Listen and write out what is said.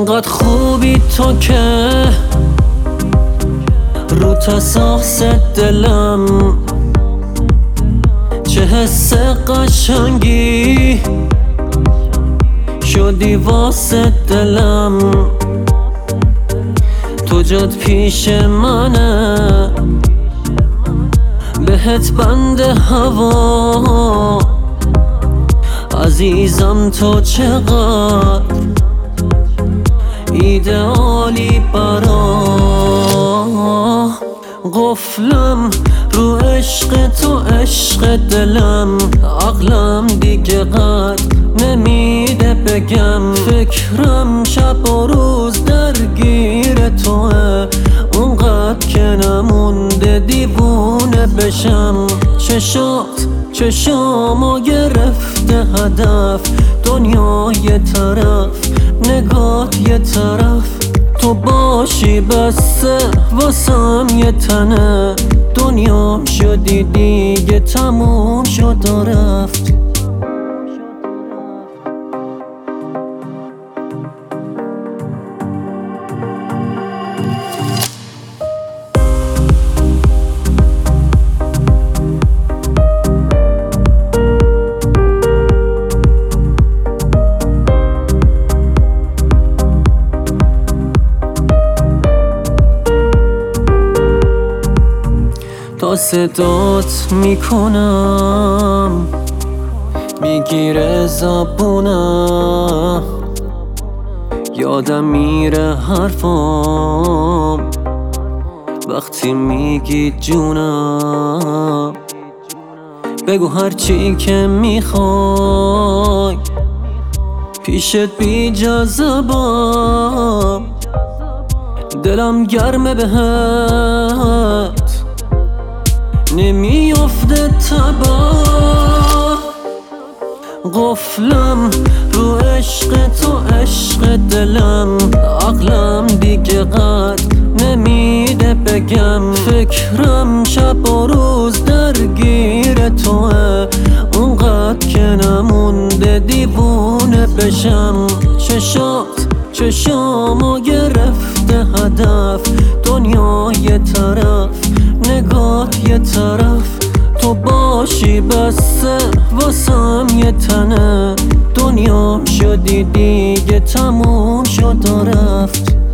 انقدر خوبی تو که رو تساس دلم، چه حس قشنگی شدی واسه دلم. تو جات پیش منه، بهت بند هوا. عزیزم تو چقدر ایدئالی برا قفلم رو عشق تو، عشق دلم. عقلم دیگه قد نمیده بگم، فکرم شب و روز درگیر توه. اونقدر که نمونده دیوونه بشم. چشامو گرفته هدف، دنیا یه طرف نگات یه طرف. تو باشی بسه واسم یه تنه، دنیام شدی دیگه تموم شد و رفت. تا صدات میکنم میگیره زبونم، یادم میره حرفام وقتی میگی جونم. بگو هرچی که میخوای، پیشت بی جذبم. دلم گرمه بهت نمیافته تبا. قفلم رو عشق تو، عشق دلم. عقلم دیگه قد نمیده بگم، فکرم شب و روز درگیر توه. اونقدر که نمونده دیوونه بشم. چشامو گرفته هدف، دنیا یه طرف نگات یه طرف. تو باشی بسه واسم یه تنه، دنیام شدی دیگه تموم شد و رفت.